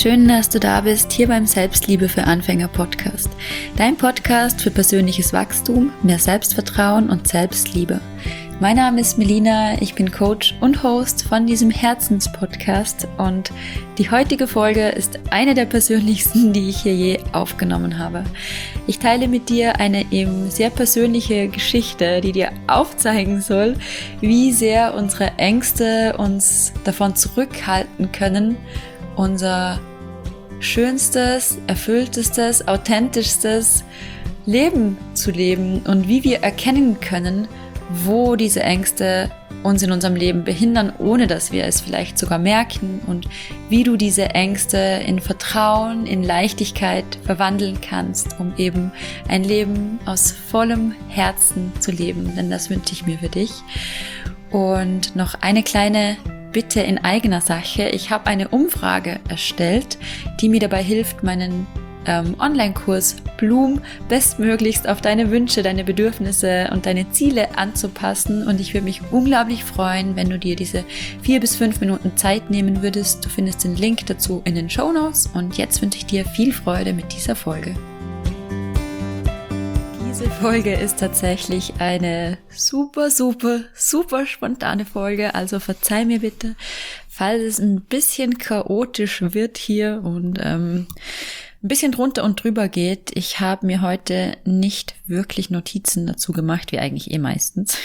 Schön, dass du da bist, hier beim Selbstliebe für Anfänger Podcast. Dein Podcast für persönliches Wachstum, mehr Selbstvertrauen und Selbstliebe. Mein Name ist Melina, ich bin Coach und Host von diesem Herzenspodcast und die heutige Folge ist eine der persönlichsten, die ich hier je aufgenommen habe. Ich teile mit dir eine eben sehr persönliche Geschichte, die dir aufzeigen soll, wie sehr unsere Ängste uns davon zurückhalten können, unser schönstes, erfülltestes, authentischstes Leben zu leben und wie wir erkennen können, wo diese Ängste uns in unserem Leben behindern, ohne dass wir es vielleicht sogar merken und wie du diese Ängste in Vertrauen, in Leichtigkeit verwandeln kannst, um eben ein Leben aus vollem Herzen zu leben, denn das wünsche ich mir für dich. Und noch eine kleine Bitte in eigener Sache. Ich habe eine Umfrage erstellt, die mir dabei hilft, meinen Online-Kurs Bloom bestmöglichst auf deine Wünsche, deine Bedürfnisse und deine Ziele anzupassen. Und ich würde mich unglaublich freuen, wenn du dir diese 4 bis 5 Minuten Zeit nehmen würdest. Du findest den Link dazu in den Shownotes. Und jetzt wünsche ich dir viel Freude mit dieser Folge. Diese Folge ist tatsächlich eine super spontane Folge, also verzeih mir bitte, falls es ein bisschen chaotisch wird hier und ein bisschen drunter und drüber geht. Ich habe mir heute nicht wirklich Notizen dazu gemacht, wie eigentlich meistens,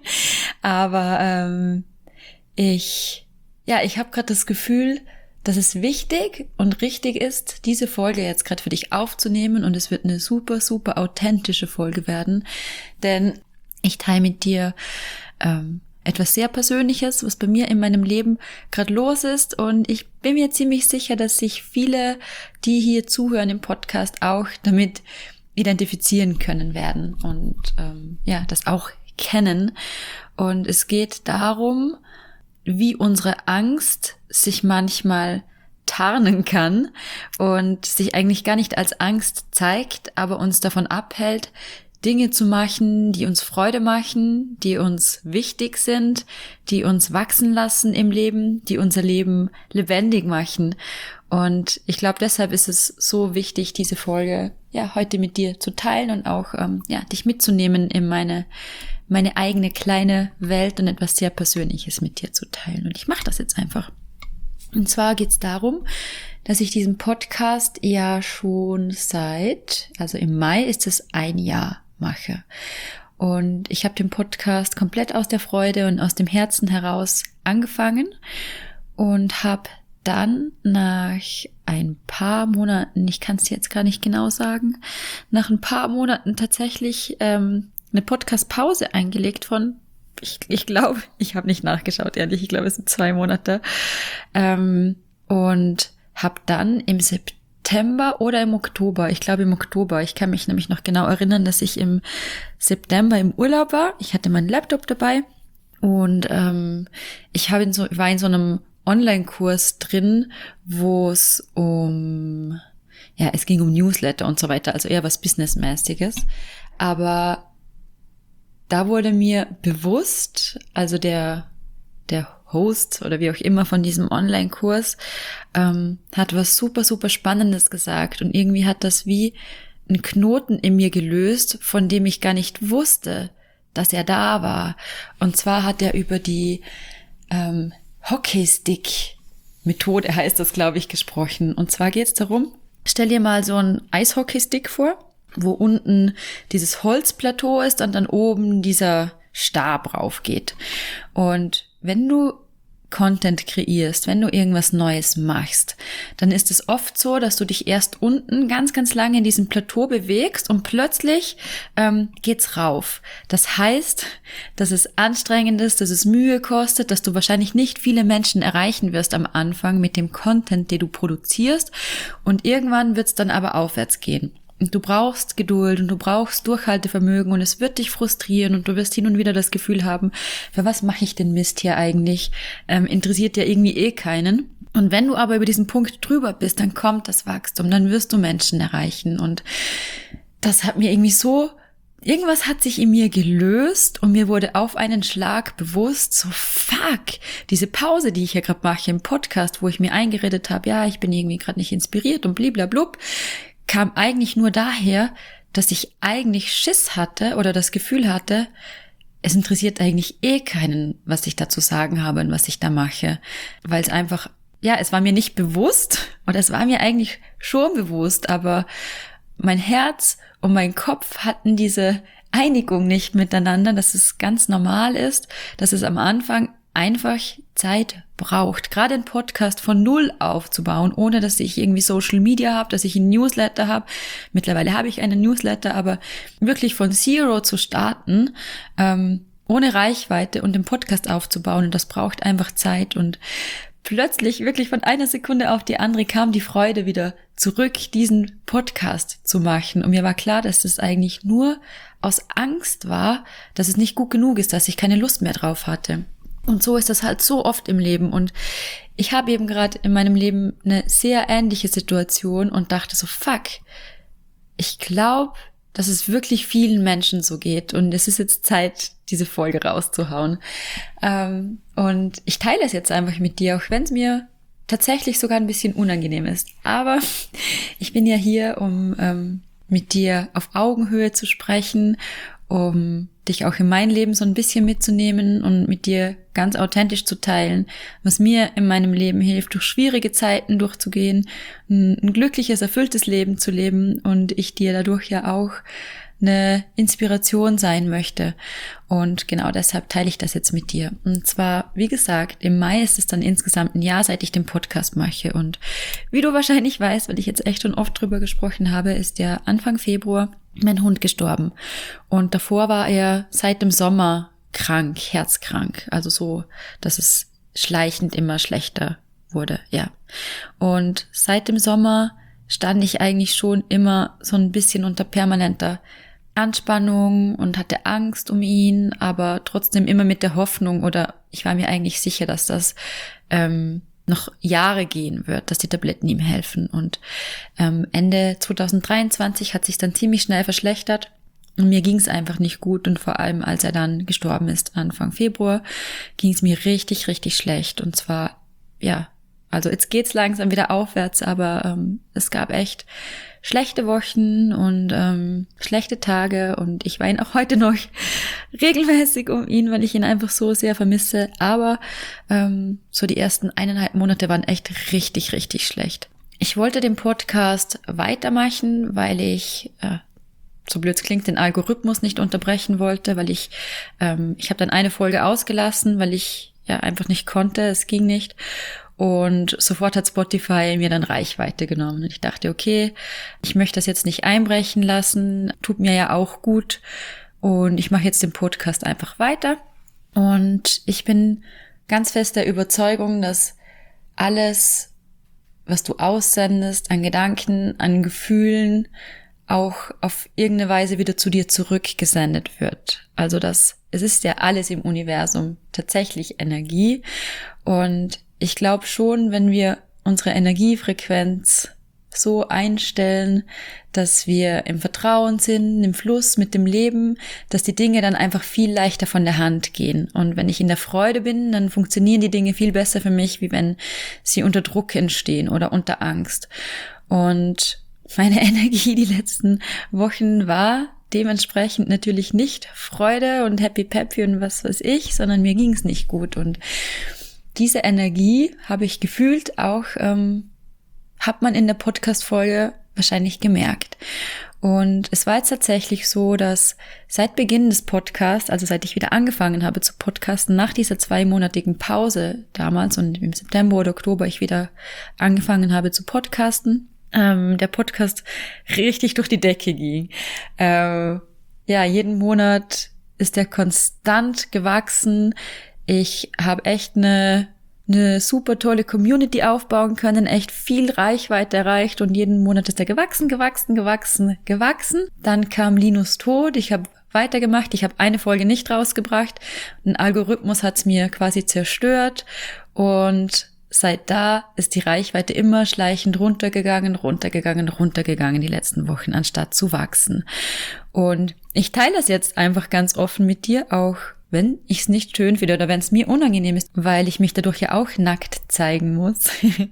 aber ich habe gerade das Gefühl, dass es wichtig und richtig ist, diese Folge jetzt gerade für dich aufzunehmen und es wird eine super authentische Folge werden, denn ich teile mit dir etwas sehr Persönliches, was bei mir in meinem Leben gerade los ist und ich bin mir ziemlich sicher, dass sich viele, die hier zuhören im Podcast, auch damit identifizieren können werden und das auch kennen. Und es geht darum, wie unsere Angst sich manchmal tarnen kann und sich eigentlich gar nicht als Angst zeigt, aber uns davon abhält, Dinge zu machen, die uns Freude machen, die uns wichtig sind, die uns wachsen lassen im Leben, die unser Leben lebendig machen. Und ich glaube, deshalb ist es so wichtig, diese Folge heute mit dir zu teilen und auch dich mitzunehmen in meine eigene kleine Welt und etwas sehr Persönliches mit dir zu teilen. Und ich mache das jetzt einfach. Und zwar geht es darum, dass ich diesen Podcast ja schon also im Mai ist es 1 Jahr mache. Und ich habe den Podcast komplett aus der Freude und aus dem Herzen heraus angefangen und habe dann nach ein paar Monaten, ich kann es jetzt gar nicht genau sagen, nach ein paar Monaten tatsächlich eine Podcast-Pause eingelegt von, ich glaube, ich habe nicht nachgeschaut, ehrlich, ich glaube, es sind 2 Monate und habe dann im September oder im Oktober, ich glaube im Oktober, ich kann mich nämlich noch genau erinnern, dass ich im September im Urlaub war, ich hatte meinen Laptop dabei und ich war in so einem Online-Kurs drin, wo es es ging um Newsletter und so weiter, also eher was Businessmäßiges, aber da wurde mir bewusst, also der Host oder wie auch immer von diesem Online-Kurs hat was super Spannendes gesagt und irgendwie hat das wie einen Knoten in mir gelöst, von dem ich gar nicht wusste, dass er da war. Und zwar hat er über die Hockeystick-Methode, heißt das, glaube ich, gesprochen. Und zwar geht es darum, stell dir mal so einen Eishockeystick vor, wo unten dieses Holzplateau ist und dann oben dieser Stab raufgeht. Und wenn du Content kreierst, wenn du irgendwas Neues machst, dann ist es oft so, dass du dich erst unten ganz lange in diesem Plateau bewegst und plötzlich geht's rauf. Das heißt, dass es anstrengend ist, dass es Mühe kostet, dass du wahrscheinlich nicht viele Menschen erreichen wirst am Anfang mit dem Content, den du produzierst und irgendwann wird's dann aber aufwärts gehen. Und du brauchst Geduld und du brauchst Durchhaltevermögen und es wird dich frustrieren und du wirst hin und wieder das Gefühl haben, für was mache ich den Mist hier eigentlich? Interessiert ja irgendwie keinen. Und wenn du aber über diesen Punkt drüber bist, dann kommt das Wachstum, dann wirst du Menschen erreichen. Und das hat mir irgendwie so irgendwas hat sich in mir gelöst und mir wurde auf einen Schlag bewusst, so fuck, diese Pause, die ich hier gerade mache im Podcast, wo ich mir eingeredet habe, ja, ich bin irgendwie gerade nicht inspiriert und bliblablub, kam eigentlich nur daher, dass ich eigentlich Schiss hatte oder das Gefühl hatte, es interessiert eigentlich keinen, was ich da zu sagen habe und was ich da mache, weil es einfach, ja, es war mir nicht bewusst oder es war mir eigentlich schon bewusst, aber mein Herz und mein Kopf hatten diese Einigung nicht miteinander, dass es ganz normal ist, dass es am Anfang einfach Zeit braucht, gerade einen Podcast von null aufzubauen, ohne dass ich irgendwie Social Media habe, dass ich einen Newsletter habe. Mittlerweile habe ich einen Newsletter, aber wirklich von Zero zu starten, ohne Reichweite und den Podcast aufzubauen, und das braucht einfach Zeit. Und plötzlich, wirklich von einer Sekunde auf die andere, kam die Freude wieder zurück, diesen Podcast zu machen. Und mir war klar, dass es eigentlich nur aus Angst war, dass es nicht gut genug ist, dass ich keine Lust mehr drauf hatte. Und so ist das halt so oft im Leben. Und ich habe eben gerade in meinem Leben eine sehr ähnliche Situation und dachte so, fuck, ich glaube, dass es wirklich vielen Menschen so geht. Und es ist jetzt Zeit, diese Folge rauszuhauen. Und ich teile es jetzt einfach mit dir, auch wenn es mir tatsächlich sogar ein bisschen unangenehm ist. Aber ich bin ja hier, um mit dir auf Augenhöhe zu sprechen, um dich auch in mein Leben so ein bisschen mitzunehmen und mit dir ganz authentisch zu teilen, was mir in meinem Leben hilft, durch schwierige Zeiten durchzugehen, ein glückliches, erfülltes Leben zu leben und ich dir dadurch ja auch eine Inspiration sein möchte. Und genau deshalb teile ich das jetzt mit dir. Und zwar, wie gesagt, im Mai ist es dann insgesamt ein Jahr, seit ich den Podcast mache. Und wie du wahrscheinlich weißt, weil ich jetzt echt schon oft drüber gesprochen habe, ist ja Anfang Februar mein Hund gestorben. Und davor war er seit dem Sommer krank, herzkrank. Also so, dass es schleichend immer schlechter wurde, ja. Und seit dem Sommer stand ich eigentlich schon immer so ein bisschen unter permanenter Anspannung und hatte Angst um ihn, aber trotzdem immer mit der Hoffnung, oder ich war mir eigentlich sicher, dass das noch Jahre gehen wird, dass die Tabletten ihm helfen. Und Ende 2023 hat sich dann ziemlich schnell verschlechtert und mir ging es einfach nicht gut. Und vor allem, als er dann gestorben ist, Anfang Februar, ging es mir richtig, richtig schlecht. Und zwar, ja, also jetzt geht's langsam wieder aufwärts, aber es gab echt schlechte Wochen und schlechte Tage und ich weine auch heute noch regelmäßig um ihn, weil ich ihn einfach so sehr vermisse. Aber so die ersten 1,5 Monate waren echt richtig, richtig schlecht. Ich wollte den Podcast weitermachen, weil ich, so blöd es klingt, den Algorithmus nicht unterbrechen wollte, weil ich habe dann eine Folge ausgelassen, weil ich ja einfach nicht konnte, es ging nicht. Und sofort hat Spotify mir dann Reichweite genommen. Und ich dachte, okay, ich möchte das jetzt nicht einbrechen lassen, tut mir ja auch gut. Und ich mache jetzt den Podcast einfach weiter. Und ich bin ganz fest der Überzeugung, dass alles, was du aussendest, an Gedanken, an Gefühlen, auch auf irgendeine Weise wieder zu dir zurückgesendet wird. Also es ist ja alles im Universum tatsächlich Energie. Und ich glaube schon, wenn wir unsere Energiefrequenz so einstellen, dass wir im Vertrauen sind, im Fluss mit dem Leben, dass die Dinge dann einfach viel leichter von der Hand gehen. Und wenn ich in der Freude bin, dann funktionieren die Dinge viel besser für mich, wie wenn sie unter Druck entstehen oder unter Angst. Und meine Energie die letzten Wochen war dementsprechend natürlich nicht Freude und Happy Peppy und was weiß ich, sondern mir ging es nicht gut. Und diese Energie habe ich gefühlt auch, hat man in der Podcast-Folge wahrscheinlich gemerkt. Und es war jetzt tatsächlich so, dass seit Beginn des Podcasts, also seit ich wieder angefangen habe zu podcasten, nach dieser 2-monatigen Pause damals und im September oder Oktober ich wieder angefangen habe zu podcasten, der Podcast richtig durch die Decke ging. Ja, jeden Monat ist der konstant gewachsen. Ich habe echt eine super tolle Community aufbauen können, echt viel Reichweite erreicht und jeden Monat ist er gewachsen. Dann kam Linus Tod, ich habe weitergemacht, ich habe eine Folge nicht rausgebracht, ein Algorithmus hat's mir quasi zerstört und seit da ist die Reichweite immer schleichend runtergegangen die letzten Wochen, anstatt zu wachsen. Und ich teile das jetzt einfach ganz offen mit dir, auch wenn ich es nicht schön finde oder wenn es mir unangenehm ist, weil ich mich dadurch ja auch nackt zeigen muss.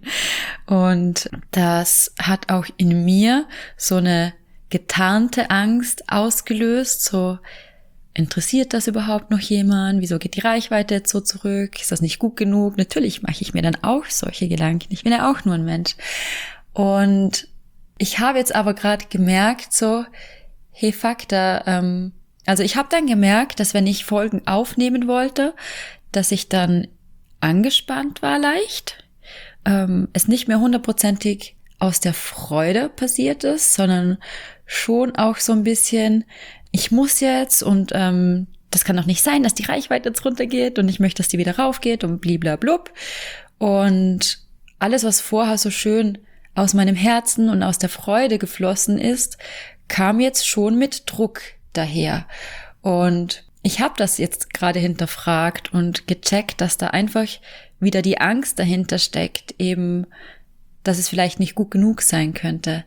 Und das hat auch in mir so eine getarnte Angst ausgelöst, so: Interessiert das überhaupt noch jemand? Wieso geht die Reichweite jetzt so zurück? Ist das nicht gut genug? Natürlich mache ich mir dann auch solche Gedanken. Ich bin ja auch nur ein Mensch. Und ich habe jetzt aber gerade gemerkt, so, hey fuck, also ich habe dann gemerkt, dass wenn ich Folgen aufnehmen wollte, dass ich dann angespannt war leicht, es nicht mehr 100%ig aus der Freude passiert ist, sondern schon auch so ein bisschen: Ich muss jetzt und das kann doch nicht sein, dass die Reichweite jetzt runtergeht und ich möchte, dass die wieder raufgeht und bliblablub. Und alles, was vorher so schön aus meinem Herzen und aus der Freude geflossen ist, kam jetzt schon mit Druck daher. Und ich habe das jetzt gerade hinterfragt und gecheckt, dass da einfach wieder die Angst dahinter steckt, eben, dass es vielleicht nicht gut genug sein könnte.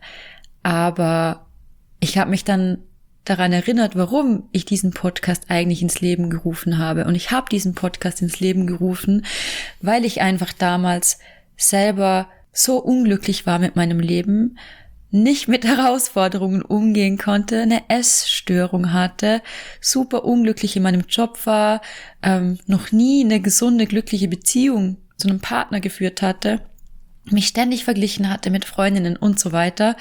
Aber ich habe mich dann daran erinnert, warum ich diesen Podcast eigentlich ins Leben gerufen habe. Und ich habe diesen Podcast ins Leben gerufen, weil ich einfach damals selber so unglücklich war mit meinem Leben, nicht mit Herausforderungen umgehen konnte, eine Essstörung hatte, super unglücklich in meinem Job war, noch nie eine gesunde, glückliche Beziehung zu einem Partner geführt hatte, mich ständig verglichen hatte mit Freundinnen und so weiter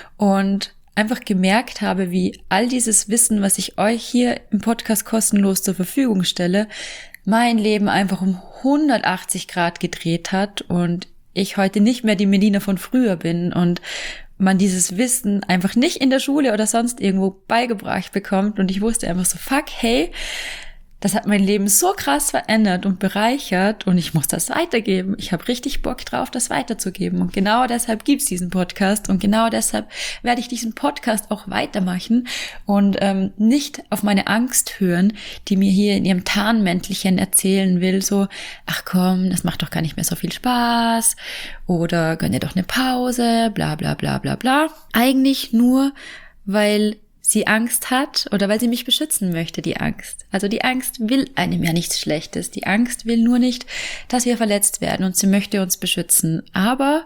und einfach gemerkt habe, wie all dieses Wissen, was ich euch hier im Podcast kostenlos zur Verfügung stelle, mein Leben einfach um 180 Grad gedreht hat und ich heute nicht mehr die Melina von früher bin und man dieses Wissen einfach nicht in der Schule oder sonst irgendwo beigebracht bekommt und ich wusste einfach so, fuck, hey, das hat mein Leben so krass verändert und bereichert und ich muss das weitergeben. Ich habe richtig Bock drauf, das weiterzugeben. Und genau deshalb gibt's diesen Podcast und genau deshalb werde ich diesen Podcast auch weitermachen und nicht auf meine Angst hören, die mir hier in ihrem Tarnmäntelchen erzählen will, so, ach komm, das macht doch gar nicht mehr so viel Spaß oder gönn dir doch eine Pause, bla bla bla bla bla. Eigentlich nur, weil sie Angst hat oder weil sie mich beschützen möchte, die Angst. Also die Angst will einem ja nichts Schlechtes. Die Angst will nur nicht, dass wir verletzt werden und sie möchte uns beschützen. Aber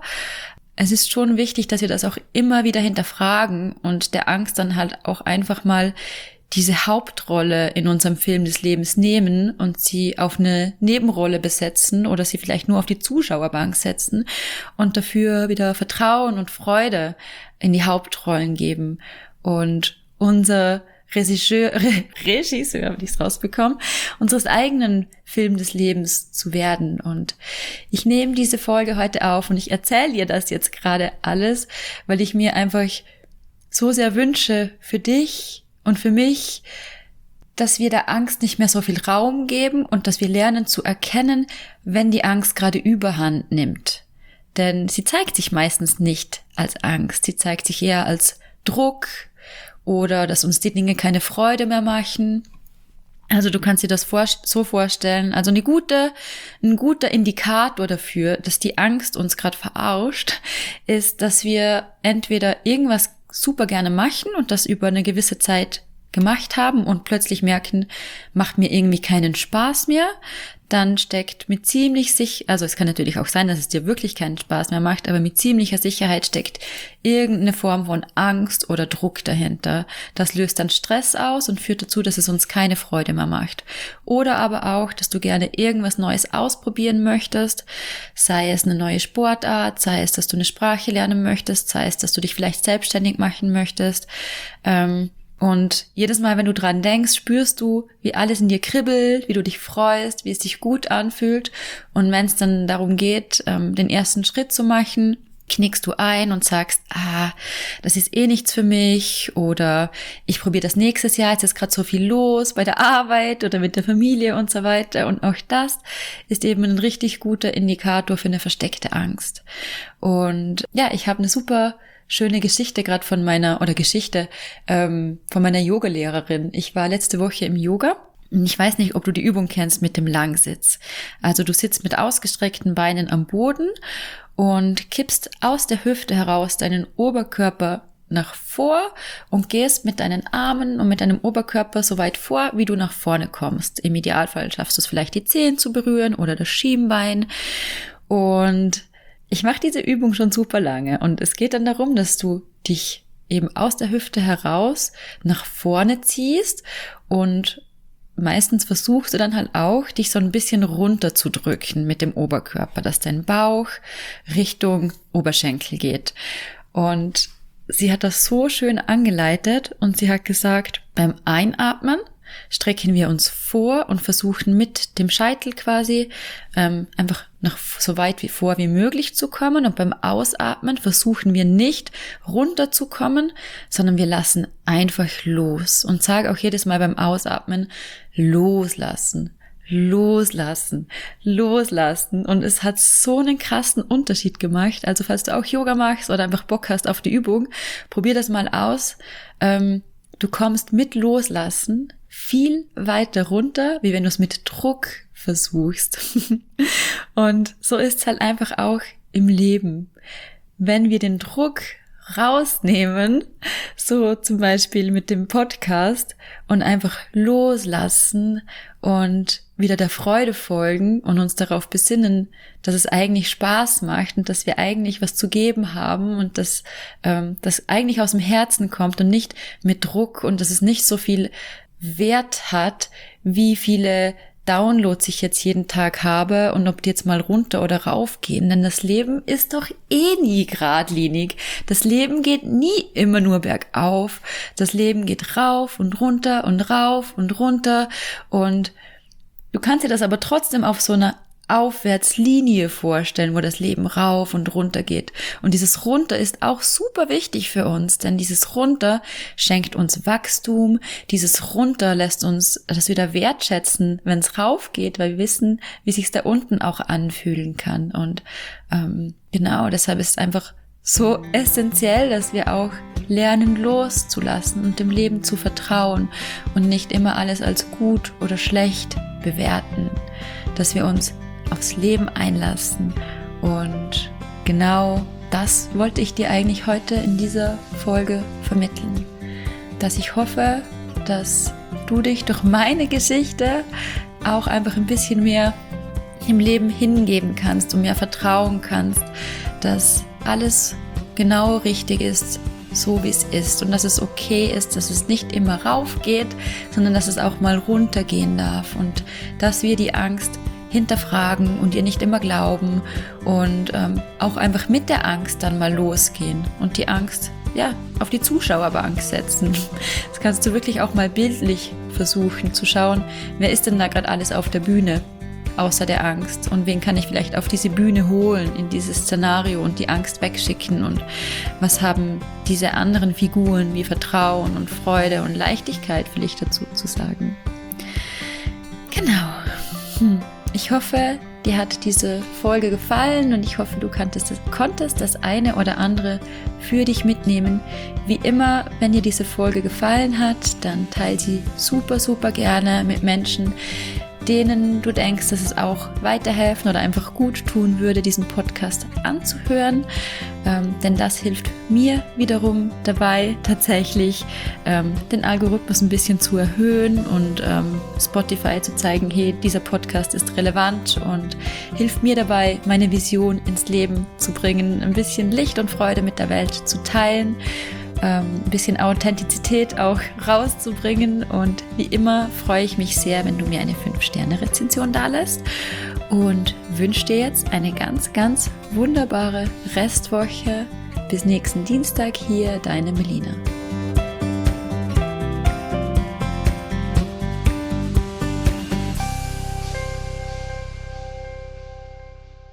es ist schon wichtig, dass wir das auch immer wieder hinterfragen und der Angst dann halt auch einfach mal diese Hauptrolle in unserem Film des Lebens nehmen und sie auf eine Nebenrolle besetzen oder sie vielleicht nur auf die Zuschauerbank setzen und dafür wieder Vertrauen und Freude in die Hauptrollen geben. Und unser Regisseur, habe ich es rausbekommen, unseres eigenen Film des Lebens zu werden. Und ich nehme diese Folge heute auf und ich erzähle dir das jetzt gerade alles, weil ich mir einfach so sehr wünsche für dich und für mich, dass wir der Angst nicht mehr so viel Raum geben und dass wir lernen zu erkennen, wenn die Angst gerade Überhand nimmt. Denn sie zeigt sich meistens nicht als Angst, sie zeigt sich eher als Druck, oder dass uns die Dinge keine Freude mehr machen. Also du kannst dir das so vorstellen, also ein guter Indikator dafür, dass die Angst uns gerade verarscht, ist, dass wir entweder irgendwas super gerne machen und das über eine gewisse Zeit gemacht haben und plötzlich merken, macht mir irgendwie keinen Spaß mehr, dann steckt mit also es kann natürlich auch sein, dass es dir wirklich keinen Spaß mehr macht, aber mit ziemlicher Sicherheit steckt irgendeine Form von Angst oder Druck dahinter. Das löst dann Stress aus und führt dazu, dass es uns keine Freude mehr macht. Oder aber auch, dass du gerne irgendwas Neues ausprobieren möchtest, sei es eine neue Sportart, sei es, dass du eine Sprache lernen möchtest, sei es, dass du dich vielleicht selbstständig machen möchtest, und jedes Mal, wenn du dran denkst, spürst du, wie alles in dir kribbelt, wie du dich freust, wie es sich gut anfühlt. Und wenn es dann darum geht, den ersten Schritt zu machen, knickst du ein und sagst, das ist eh nichts für mich oder ich probiere das nächstes Jahr, jetzt ist gerade so viel los bei der Arbeit oder mit der Familie und so weiter. Und auch das ist eben ein richtig guter Indikator für eine versteckte Angst. Und ja, ich habe eine super schöne Geschichte gerade von meiner Yoga-Lehrerin. Ich war letzte Woche im Yoga Ich weiß nicht, ob du die Übung kennst mit dem Langsitz. Also du sitzt mit ausgestreckten Beinen am Boden und kippst aus der Hüfte heraus deinen Oberkörper nach vor und gehst mit deinen Armen und mit deinem Oberkörper so weit vor, wie du nach vorne kommst. Im Idealfall schaffst du es vielleicht, die Zehen zu berühren oder das Schienbein. Und ich mache diese Übung schon super lange und es geht dann darum, dass du dich eben aus der Hüfte heraus nach vorne ziehst und meistens versuchst du dann halt auch, dich so ein bisschen runterzudrücken mit dem Oberkörper, dass dein Bauch Richtung Oberschenkel geht. Und sie hat das so schön angeleitet und sie hat gesagt, beim Einatmen strecken wir uns vor und versuchen mit dem Scheitel quasi einfach nach so weit wie vor wie möglich zu kommen, und beim Ausatmen versuchen wir nicht runterzukommen, sondern wir lassen einfach los und sage auch jedes Mal beim Ausatmen loslassen. Loslassen, loslassen. Und es hat so einen krassen Unterschied gemacht. Also falls du auch Yoga machst oder einfach Bock hast auf die Übung, probier das mal aus. Du kommst mit Loslassen viel weiter runter, wie wenn du es mit Druck versuchst. Und so ist es halt einfach auch im Leben. Wenn wir den Druck rausnehmen, so zum Beispiel mit dem Podcast, und einfach loslassen und wieder der Freude folgen und uns darauf besinnen, dass es eigentlich Spaß macht und dass wir eigentlich was zu geben haben und dass das eigentlich aus dem Herzen kommt und nicht mit Druck, und dass es nicht so viel Wert hat, wie viele Downloads ich jetzt jeden Tag habe und ob die jetzt mal runter oder rauf gehen. Denn das Leben ist doch nie geradlinig. Das Leben geht nie immer nur bergauf. Das Leben geht rauf und runter und rauf und runter. Und du kannst dir das aber trotzdem auf so einer Aufwärtslinie vorstellen, wo das Leben rauf und runter geht. Und dieses Runter ist auch super wichtig für uns, denn dieses Runter schenkt uns Wachstum. Dieses Runter lässt uns das wieder wertschätzen, wenn es rauf geht, weil wir wissen, wie sich's da unten auch anfühlen kann. Und genau, deshalb ist es einfach so essentiell, dass wir auch lernen loszulassen und dem Leben zu vertrauen und nicht immer alles als gut oder schlecht bewerten, dass wir uns aufs Leben einlassen. Und genau das wollte ich dir eigentlich heute in dieser Folge vermitteln. Dass ich hoffe, dass du dich durch meine Geschichte auch einfach ein bisschen mehr im Leben hingeben kannst und mehr vertrauen kannst, dass alles genau richtig ist, so wie es ist, und dass es okay ist, dass es nicht immer rauf geht, sondern dass es auch mal runtergehen darf, und dass wir die Angst hinterfragen und ihr nicht immer glauben und auch einfach mit der Angst dann mal losgehen und die Angst auf die Zuschauerbank setzen. Das kannst du wirklich auch mal bildlich versuchen zu schauen, wer ist denn da gerade alles auf der Bühne außer der Angst, und wen kann ich vielleicht auf diese Bühne holen in dieses Szenario und die Angst wegschicken, und was haben diese anderen Figuren wie Vertrauen und Freude und Leichtigkeit vielleicht dazu zu sagen. Genau. Ich hoffe, dir hat diese Folge gefallen und ich hoffe, du konntest das eine oder andere für dich mitnehmen. Wie immer, wenn dir diese Folge gefallen hat, dann teile sie super, super gerne mit Menschen, denen du denkst, dass es auch weiterhelfen oder einfach gut tun würde, diesen Podcast anzuhören. Denn das hilft mir wiederum dabei, tatsächlich den Algorithmus ein bisschen zu erhöhen und Spotify zu zeigen, hey, dieser Podcast ist relevant, und hilft mir dabei, meine Vision ins Leben zu bringen, ein bisschen Licht und Freude mit der Welt zu teilen, ein bisschen Authentizität auch rauszubringen. Und wie immer freue ich mich sehr, wenn du mir eine 5-Sterne-Rezension dalässt, und wünsche dir jetzt eine ganz, ganz wunderbare Restwoche. Bis nächsten Dienstag hier, deine Melina.